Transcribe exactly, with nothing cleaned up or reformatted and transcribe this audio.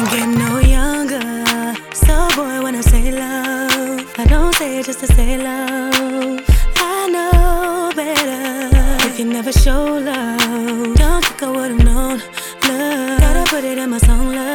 ain't getting no younger. So boy, when I say love, I don't say it just to say love. I know better. If you never show love, don't think I would've known love. Gotta put it in my song, love.